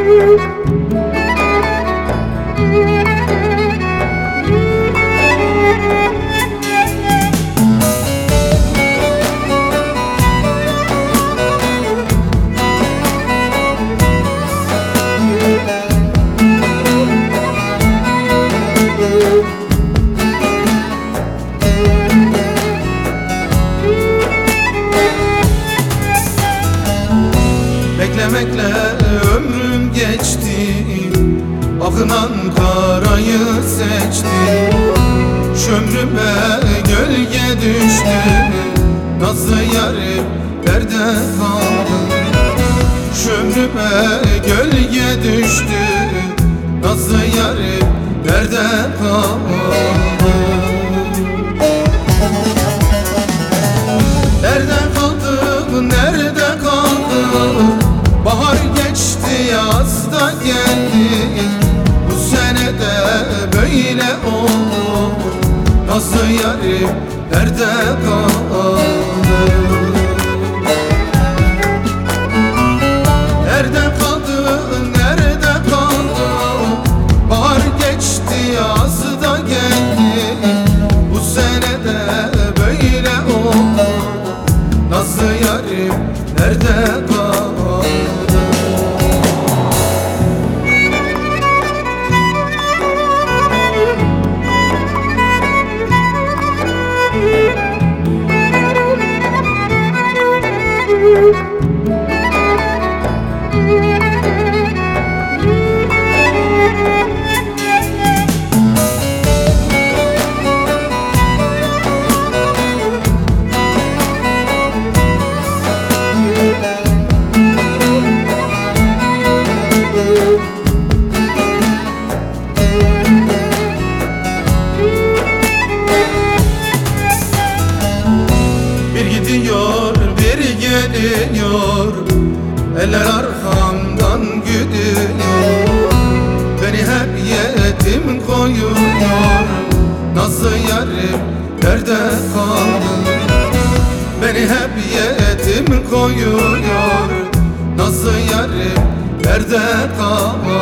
Beklemekle ömrüm geçti, akın Ankara'yı seçti. Şömrüme gölge düştü, nazlı yarim nerede kaldı? Şömrüme gölge düştü, nazlı yarim nerede kaldı? Nerede kaldı, nerede kaldı? Bahar geçti, yaz da geldi. Bu sene de böyle oldu. Nazlı yarim nerede kaldı? Nerede kaldı, nerede kaldı? Bahar geçti, yaz da geldi. Bu sene de böyle oldu. Nazlı yarim nerede kaldı? Bir gidiyor, bir geliyor, eller arkamdan gidiyor. Beni hep yetim koyuyor, nazlı yarim nerede kaldı? Beni hep yetim koyuyor, nazlı yarim nerede kaldı?